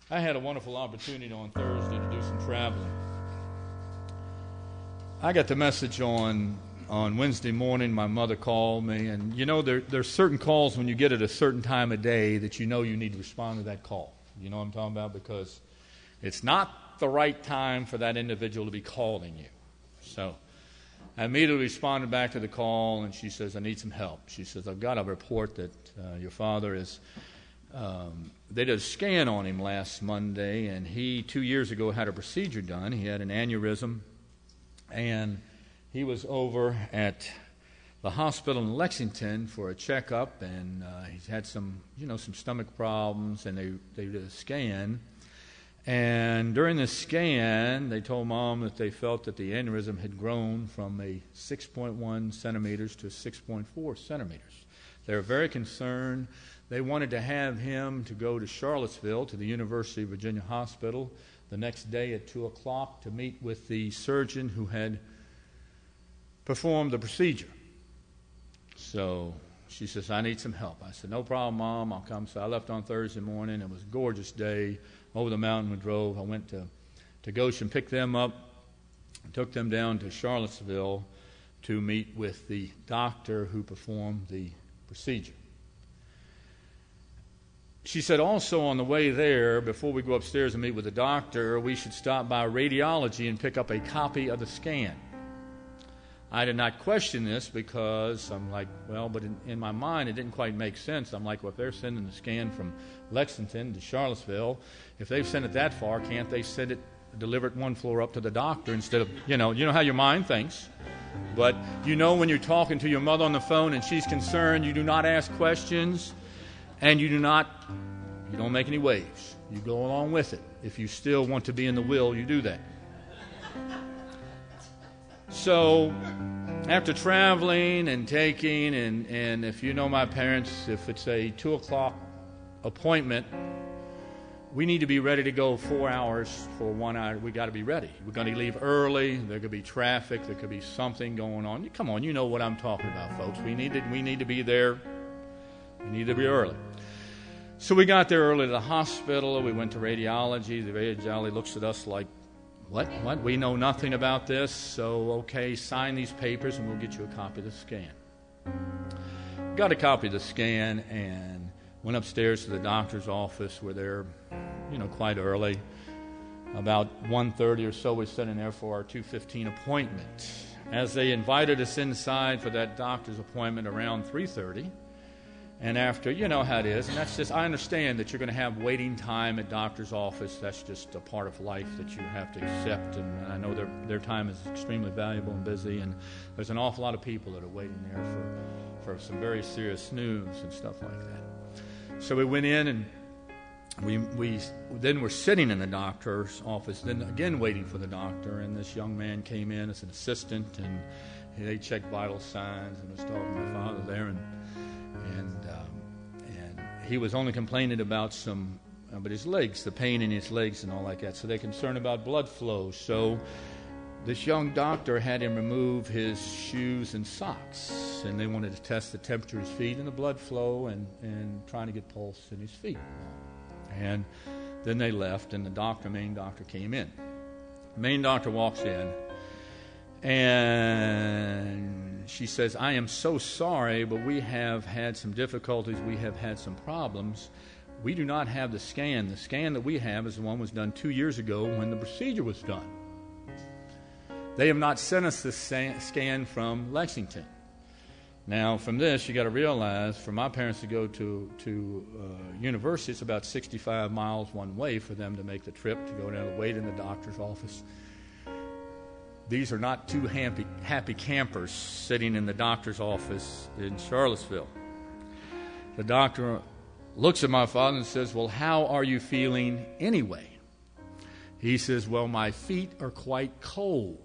I had a wonderful opportunity on Thursday to do some traveling. I got the message on Wednesday morning. My mother called me, and there's certain calls when you get at a certain time of day that you know you need to respond to that call. You know what I'm talking about? Because it's not the right time for that individual to be calling you. So I immediately responded back to the call, and she says, I need some help. She says, I've got a report that your father is, they did a scan on him last Monday, and he 2 years ago had a procedure done. He had an aneurysm, and he was over at the hospital in Lexington for a checkup, and he's had some stomach problems, and they did a scan. And during the scan, they told Mom that they felt that the aneurysm had grown from a 6.1 centimeters to 6.4 centimeters. They were very concerned. They wanted to have him to go to Charlottesville, to the University of Virginia Hospital, the next day at 2 o'clock to meet with the surgeon who had performed the procedure. So she says, I need some help. I said, no problem, Mom, I'll come. So I left on Thursday morning. It was a gorgeous day. Over the mountain we drove. I went to Goshen, picked them up, took them down to Charlottesville to meet with the doctor who performed the procedure. She said also on the way there, before we go upstairs and meet with the doctor, we should stop by radiology and pick up a copy of the scan. I did not question this because I'm like, well, but in my mind it didn't quite make sense. I'm like, well, if they're sending the scan from Lexington to Charlottesville, if they've sent it that far, can't they deliver it one floor up to the doctor instead of, you know how your mind thinks. But when you're talking to your mother on the phone and she's concerned, you do not ask questions and you don't make any waves. You go along with it. If you still want to be in the will, you do that. So after traveling and taking, and if you know my parents, if it's a 2 o'clock appointment, we need to be ready to go 4 hours for 1 hour. We got to be ready. We're going to leave early. There could be traffic. There could be something going on. Come on, you know what I'm talking about, folks. We need to be there. We need to be early. So we got there early to the hospital. We went to radiology. The radiology looks at us like, What? We know nothing about this, so okay, sign these papers and we'll get you a copy of the scan. Got a copy of the scan and went upstairs to the doctor's office. We're there, quite early. About 1:30 or so, we sat in there for our 2:15 appointment. As they invited us inside for that doctor's appointment around 3:30, and after, you know how it is, and that's just, I understand that you're going to have waiting time at doctor's office. That's just a part of life that you have to accept, and I know their time is extremely valuable and busy, and there's an awful lot of people that are waiting there for some very serious news and stuff like that. So we went in, and we then were sitting in the doctor's office, then again waiting for the doctor, and this young man came in as an assistant, and they checked vital signs, and was talking to my father there, and he was only complaining about but his legs, the pain in his legs and all like that. So they're concerned about blood flow. So this young doctor had him remove his shoes and socks, and they wanted to test the temperature of his feet and the blood flow and trying to get pulse in his feet. And then they left, and the main doctor came in. The main doctor walks in, and she says, I am so sorry, but we have had some difficulties. We have had some problems. We do not have the scan. The scan that we have is the one that was done 2 years ago when the procedure was done. They have not sent us the scan from Lexington. Now, from this, you got to realize, for my parents to go to university, it's about 65 miles one way for them to make the trip, to go down and wait in the doctor's office. These are not two happy campers sitting in the doctor's office in Charlottesville. The doctor looks at my father and says, well, how are you feeling anyway? He says, well, my feet are quite cold.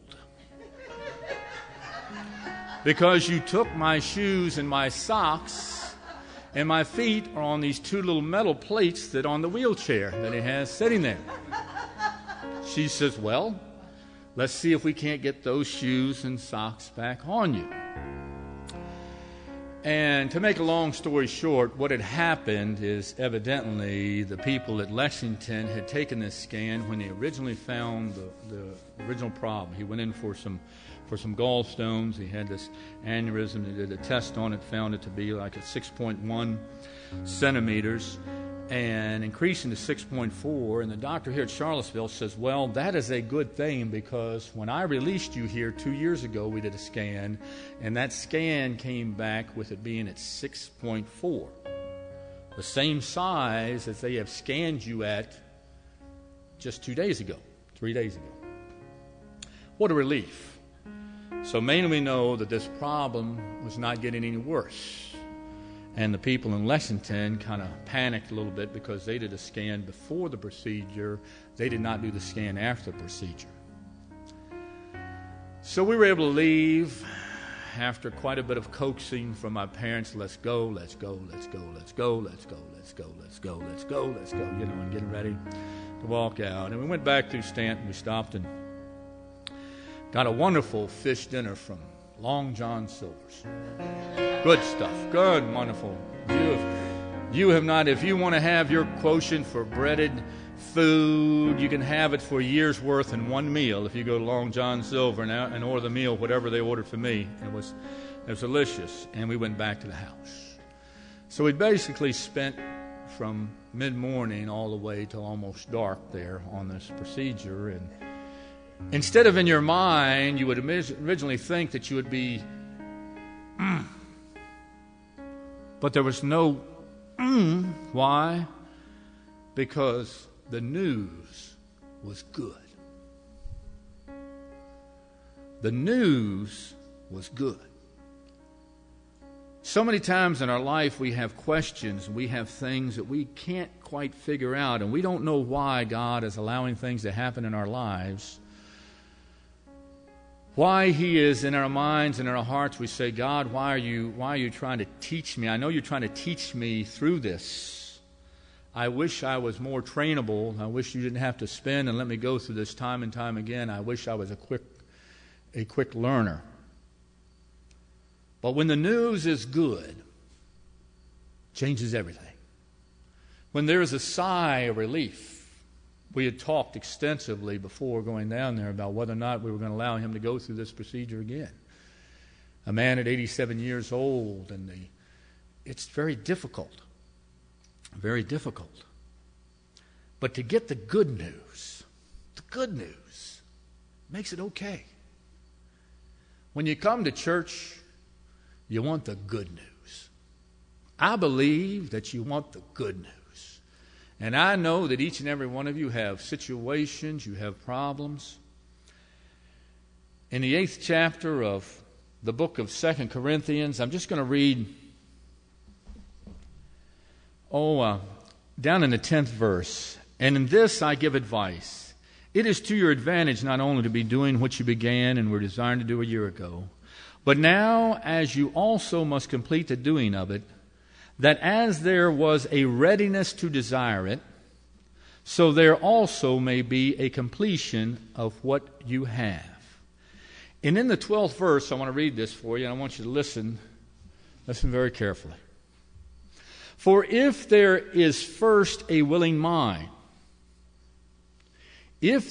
Because you took my shoes and my socks, and my feet are on these two little metal plates that on the wheelchair that he has sitting there. She says, well, let's see if we can't get those shoes and socks back on you. And to make a long story short, what had happened is evidently the people at Lexington had taken this scan when they originally found the original problem. He went in for some gallstones. He had this aneurysm. They did a test on it, found it to be like at 6.1 centimeters and increasing to 6.4. And the doctor here at Charlottesville says, well, that is a good thing, because when I released you here 2 years ago, we did a scan, and that scan came back with it being at 6.4, the same size as they have scanned you at just 2 days ago, 3 days ago. What a relief. So mainly we know that this problem was not getting any worse. And the people in Lexington kind of panicked a little bit because they did a scan before the procedure. They did not do the scan after the procedure. So we were able to leave after quite a bit of coaxing from my parents. Let's go, let's go, let's go, let's go, let's go, let's go, let's go, let's go, let's go, and getting ready to walk out. And we went back through Stanton. We stopped and got a wonderful fish dinner from Long John Silver's. Good stuff. Good, wonderful. You have not, if you want to have your quotient for breaded food, you can have it for a year's worth in one meal if you go to Long John Silver and order the meal, whatever they ordered for me. It was delicious. And we went back to the house. So we basically spent from mid-morning all the way till almost dark there on this procedure. And instead of in your mind, you would originally think that you would be, but there was no Why? Because the news was good. The news was good. So many times in our life we have questions, we have things that we can't quite figure out, and we don't know why God is allowing things to happen in our lives. Why He is in our minds and in our hearts. We say, God, why are you trying to teach me? I know you're trying to teach me through this. I wish I was more trainable. I wish you didn't have to spin and let me go through this time and time again. I wish I was a quick learner. But when the news is good, it changes everything. When there is a sigh of relief. We had talked extensively before going down there about whether or not we were going to allow him to go through this procedure again. A man at 87 years old, and it's very difficult. Very difficult. But to get the good news makes it okay. When you come to church, you want the good news. I believe that you want the good news. And I know that each and every one of you have situations, you have problems. In the 8th chapter of the book of 2 Corinthians, I'm just going to read, down in the 10th verse. And in this I give advice. It is to your advantage not only to be doing what you began and were desiring to do a year ago, but now as you also must complete the doing of it, that as there was a readiness to desire it, so there also may be a completion of what you have. And in the 12th verse, I want to read this for you, and I want you to listen very carefully. For if there is first a willing mind, it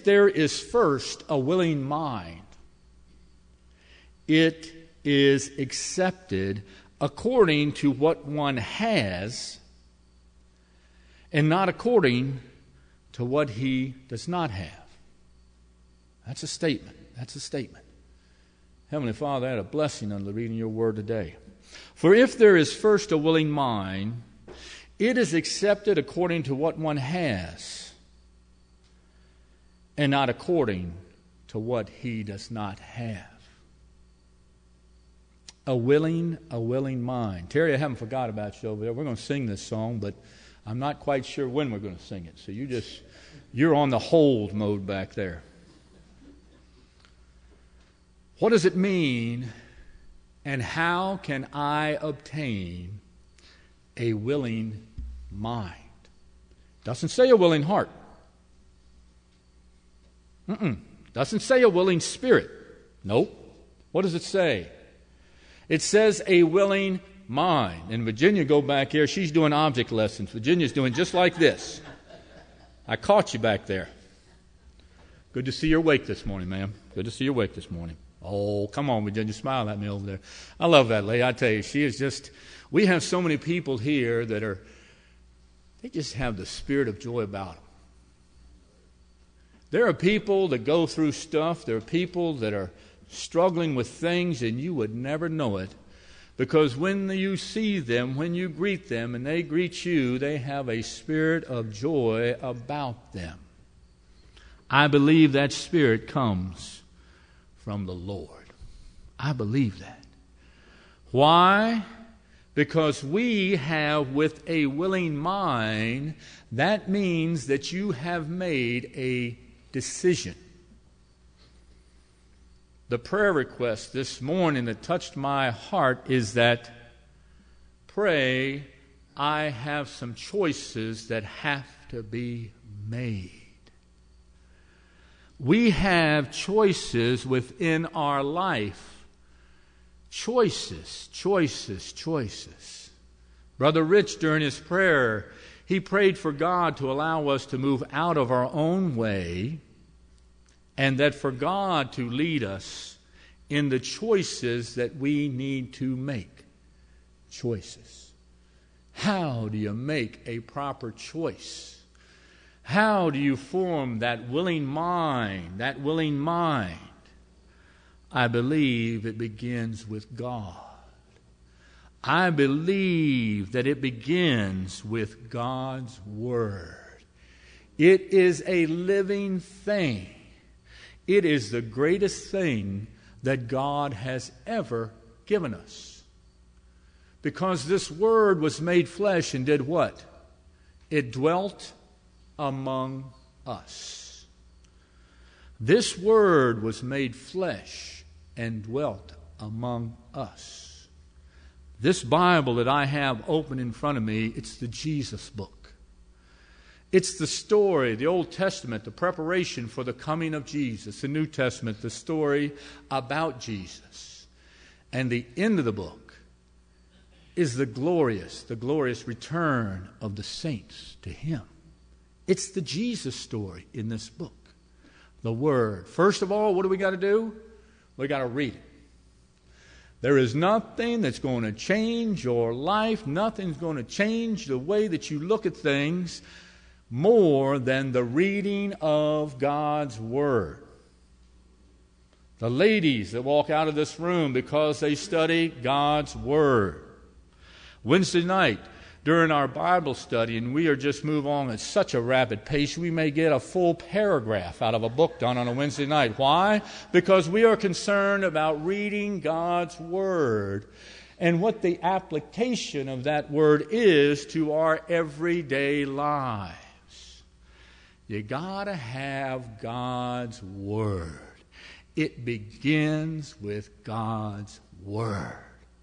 is accepted according to what one has, and not according to what he does not have. That's a statement. Heavenly Father, I had a blessing on the reading of your word today. For if there is first a willing mind, it is accepted according to what one has, and not according to what he does not have. A willing mind. Terry, I haven't forgot about you over there. We're going to sing this song, but I'm not quite sure when we're going to sing it. So you're on the hold mode back there. What does it mean, and how can I obtain a willing mind? Doesn't say a willing heart. Doesn't say a willing spirit. Nope. What does it say? It says a willing mind. And Virginia, go back here. She's doing object lessons. Virginia's doing just like this. I caught you back there. Good to see you're awake this morning, ma'am. Good to see you're awake this morning. Oh, come on, Virginia, smile at me over there. I love that lady. I tell you, she is just, we have so many people here that they just have the spirit of joy about them. There are people that go through stuff. There are people that are struggling with things, and you would never know it. Because when you see them, when you greet them, and they greet you, they have a spirit of joy about them. I believe that spirit comes from the Lord. I believe that. Why? Because we have with a willing mind, that means that you have made a decision. The prayer request this morning that touched my heart is that, pray, I have some choices that have to be made. We have choices within our life. Choices. Brother Rich, during his prayer, he prayed for God to allow us to move out of our own way, and that for God to lead us in the choices that we need to make. Choices. How do you make a proper choice? How do you form that willing mind? That willing mind. I believe it begins with God. I believe that it begins with God's Word. It is a living thing. It is the greatest thing that God has ever given us. Because this Word was made flesh and did what? It dwelt among us. This Word was made flesh and dwelt among us. This Bible that I have open in front of me, it's the Jesus book. It's the story, the Old Testament, the preparation for the coming of Jesus. The New Testament, the story about Jesus. And the end of the book is the glorious return of the saints to Him. It's the Jesus story in this book. The Word. First of all, what do we got to do? We got to read it. There is nothing that's going to change your life. Nothing's going to change the way that you look at things more than the reading of God's Word. The ladies that walk out of this room because they study God's Word. Wednesday night, during our Bible study, and we are just moving on at such a rapid pace, we may get a full paragraph out of a book done on a Wednesday night. Why? Because we are concerned about reading God's Word and what the application of that Word is to our everyday lives. You got to have God's Word. It begins with God's Word.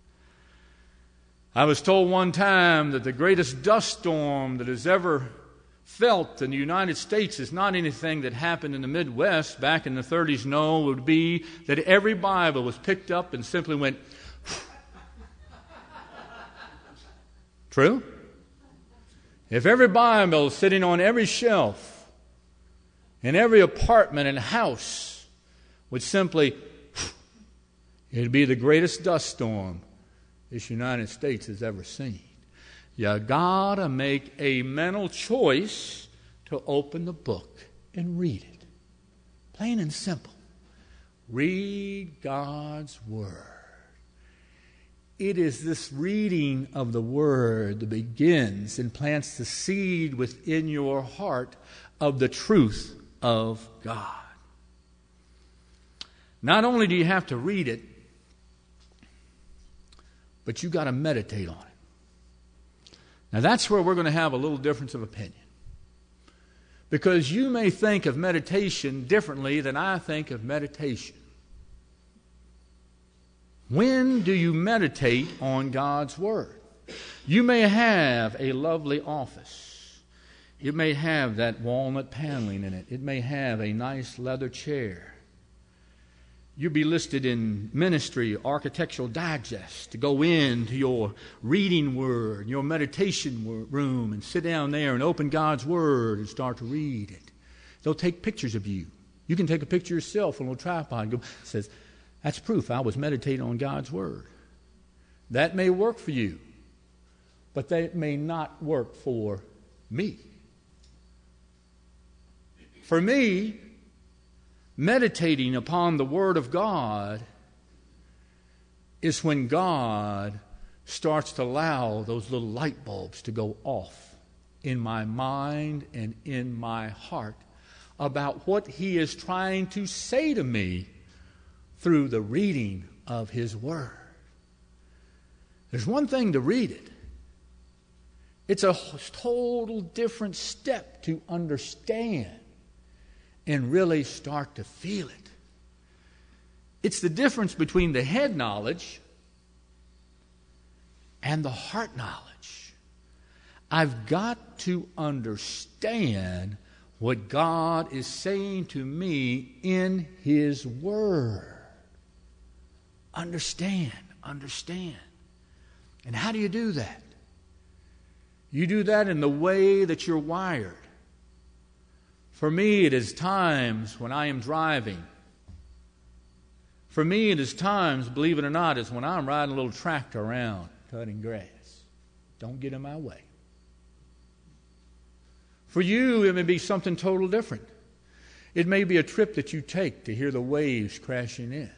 I was told one time that the greatest dust storm that has ever felt in the United States is not anything that happened in the Midwest back in the 30s. No, it would be that every Bible was picked up and simply went, True? If every Bible is sitting on every shelf in every apartment and house would simply, it'd be the greatest dust storm this United States has ever seen. You gotta make a mental choice to open the book and read it. Plain and simple. Read God's Word. It is this reading of the Word that begins and plants the seed within your heart of the truth of God. Not only do you have to read it, but you got to meditate on it. Now that's where we're going to have a little difference of opinion. Because you may think of meditation differently than I think of meditation. When do you meditate on God's Word? You may have a lovely office. It may have that walnut paneling in it. It may have a nice leather chair. You'll be listed in Ministry Architectural Digest to go into your reading word, your meditation room, and sit down there and open God's Word and start to read it. They'll take pictures of you. You can take a picture yourself on a little tripod and go, it says, that's proof I was meditating on God's Word. That may work for you, but that may not work for me. For me, meditating upon the Word of God is when God starts to allow those little light bulbs to go off in my mind and in my heart about what He is trying to say to me through the reading of His Word. There's one thing to read it. It's a total different step to understand and really start to feel it. It's the difference between the head knowledge and the heart knowledge. I've got to understand what God is saying to me in His Word. Understand. And how do you do that? You do that in the way that you're wired. For me, it is times when I am driving. For me, it is times, believe it or not, it's when I'm riding a little tractor around, cutting grass. Don't get in my way. For you, it may be something total different. It may be a trip that you take to hear the waves crashing in.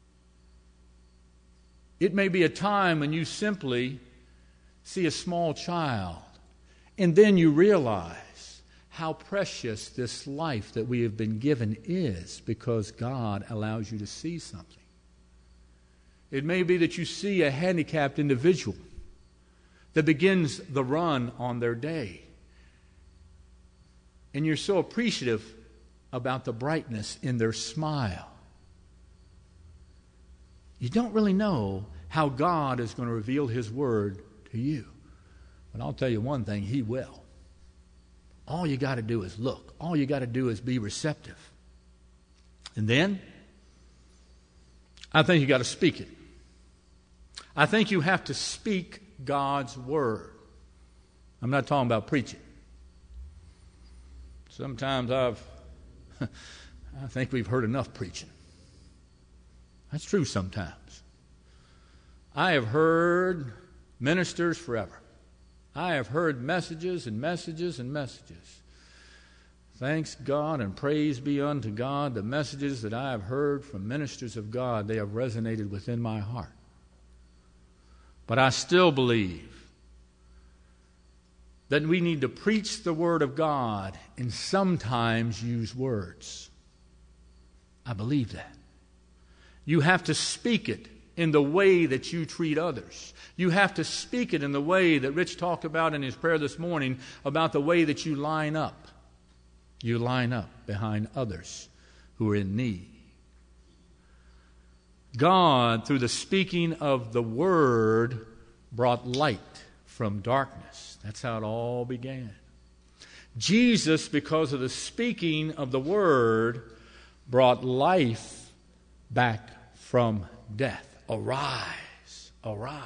It may be a time when you simply see a small child, and then you realize how precious this life that we have been given is because God allows you to see something. It may be that you see a handicapped individual that begins the run on their day, and you're so appreciative about the brightness in their smile. You don't really know how God is going to reveal His Word to you. But I'll tell you one thing, He will. All you got to do is look. All you got to do is be receptive. And then, I think you got to speak it. I think you have to speak God's Word. I'm not talking about preaching. Sometimes I think we've heard enough preaching. That's true sometimes. I have heard ministers forever. I have heard messages and messages and messages. Thanks God and praise be unto God. The messages that I have heard from ministers of God, they have resonated within my heart. But I still believe that we need to preach the Word of God and sometimes use words. I believe that. You have to speak it in the way that you treat others. You have to speak it in the way that Rich talked about in his prayer this morning, about the way that you line up. You line up behind others who are in need. God, through the speaking of the Word, brought light from darkness. That's how it all began. Jesus, because of the speaking of the Word, brought life back from death. Arise, arise.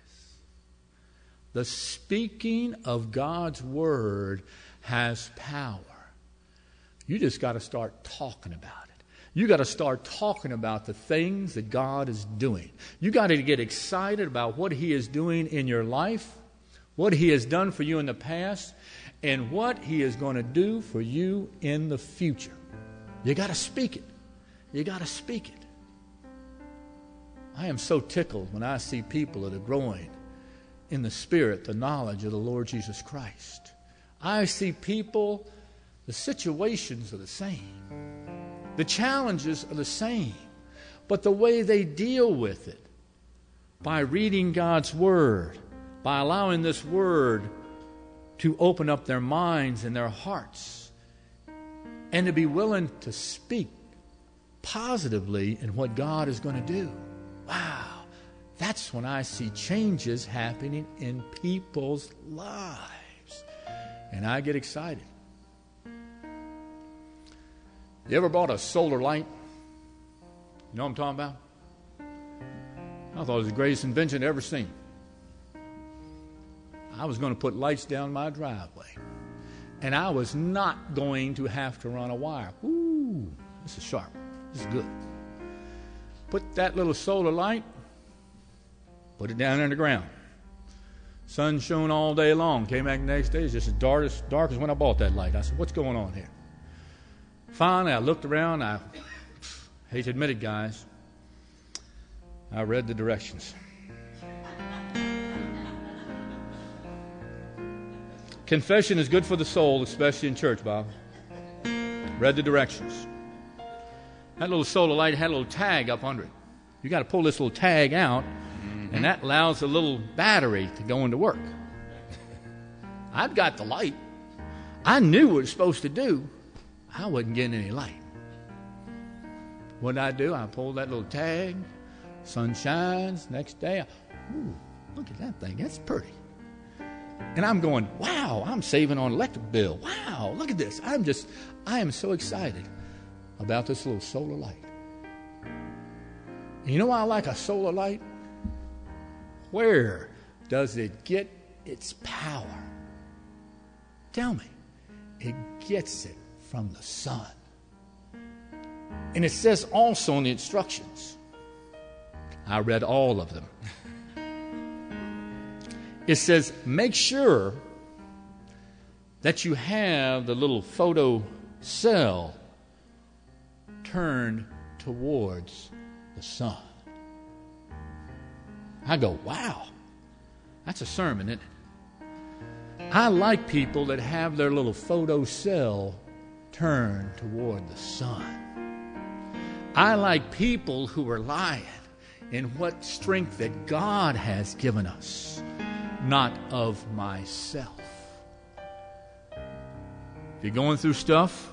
The speaking of God's Word has power. You just got to start talking about it. You got to start talking about the things that God is doing. You got to get excited about what He is doing in your life, what He has done for you in the past, and what He is going to do for you in the future. You got to speak it. You got to speak it. I am so tickled when I see people that are growing in the Spirit, the knowledge of the Lord Jesus Christ. I see people, the situations are the same. The challenges are the same. But the way they deal with it, by reading God's Word, by allowing this Word to open up their minds and their hearts, and to be willing to speak positively in what God is going to do. Wow, that's when I see changes happening in people's lives. And I get excited. You ever bought a solar light? You know what I'm talking about? I thought it was the greatest invention I'd ever seen. I was going to put lights down my driveway. And I was not going to have to run a wire. Ooh, this is sharp. This is good. Put that little solar light, put it down in the ground. Sun shone all day long. Came back the next day. It's just as dark as when I bought that light. I said, what's going on here? Finally, I looked around. I hate to admit it, guys. I read the directions. Confession is good for the soul, especially in church, Bob. Read the directions. That little solar light had a little tag up under it. You got to pull this little tag out, and that allows the little battery to go into work. I'd got the light. I knew what it was supposed to do. I wasn't getting any light. What did I do? I pulled that little tag. Sun shines. Next day, ooh, look at that thing. That's pretty. And I'm going, wow, I'm saving on electric bill. Wow, look at this. I am so excited about this little solar light. And you know why I like a solar light? Where does it get its power? Tell me. It gets it from the sun. And it says also in the instructions, I read all of them. It says, make sure that you have the little photo cell turned towards the sun. I go, wow, that's a sermon, isn't it? I like people that have their little photo cell turned toward the sun. I like people who are lying in what strength that God has given us, not of myself. If you're going through stuff,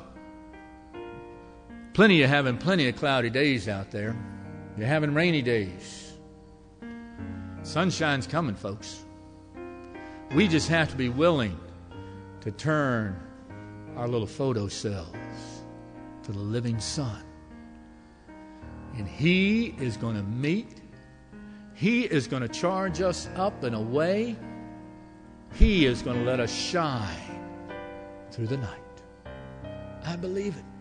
you're having plenty of cloudy days out there. You're having rainy days. Sunshine's coming, folks. We just have to be willing to turn our little photo cells to the living sun. And He is going to meet. He is going to charge us up in a way. He is going to let us shine through the night. I believe it.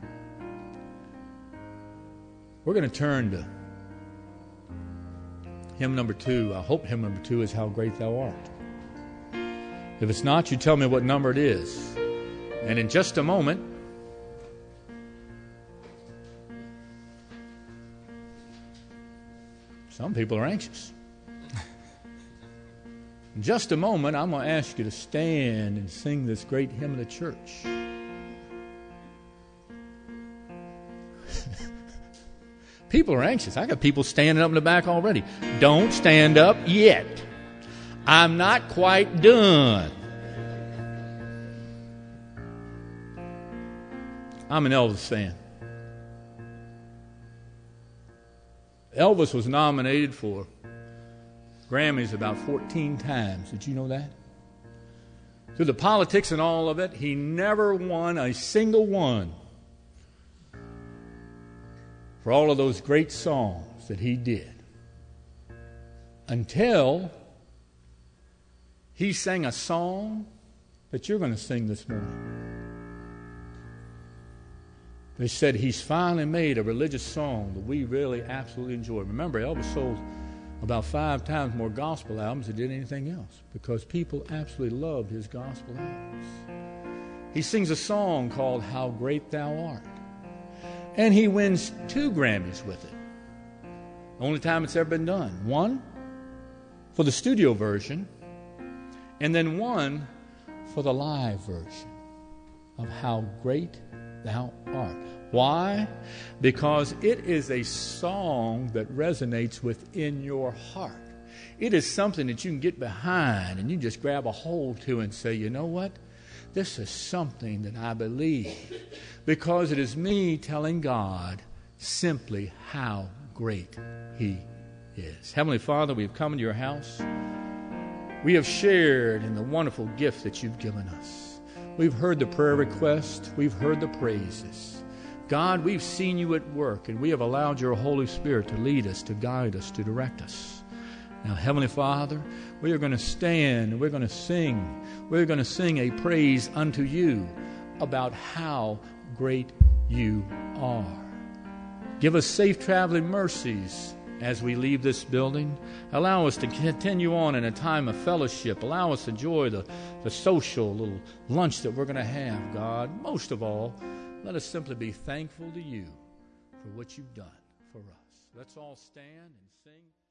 We're going to turn to hymn number 2. I hope hymn number 2 is How Great Thou Art. If it's not, you tell me what number it is. And in just a moment, some people are anxious. In just a moment, I'm going to ask you to stand and sing this great hymn of the church. People are anxious. I got people standing up in the back already. Don't stand up yet. I'm not quite done. I'm an Elvis fan. Elvis was nominated for Grammys about 14 times. Did you know that? Through the politics and all of it, he never won a single one for all of those great songs that he did. Until he sang a song that you're going to sing this morning. They said he's finally made a religious song that we really absolutely enjoy. Remember, Elvis sold about 5 times more gospel albums than did anything else because people absolutely loved his gospel albums. He sings a song called How Great Thou Art. And he wins 2 Grammys with it. The only time it's ever been done. 1 for the studio version, and then 1 for the live version of How Great Thou Art. Why? Because it is a song that resonates within your heart. It is something that you can get behind and you just grab a hold to and say, you know what? This is something that I believe. Because it is me telling God simply how great He is. Heavenly Father, we've come into your house. We have shared in the wonderful gift that you've given us. We've heard the prayer request. We've heard the praises. God, we've seen you at work, and we have allowed your Holy Spirit to lead us, to guide us, to direct us. Now, Heavenly Father, we are going to stand and we're going to sing. We're going to sing a praise unto you about how great you are. Give us safe traveling mercies as we leave this building. Allow us to continue on in a time of fellowship. Allow us to enjoy the social little lunch that we're going to have, God. Most of all, let us simply be thankful to you for what you've done for us. Let's all stand and sing.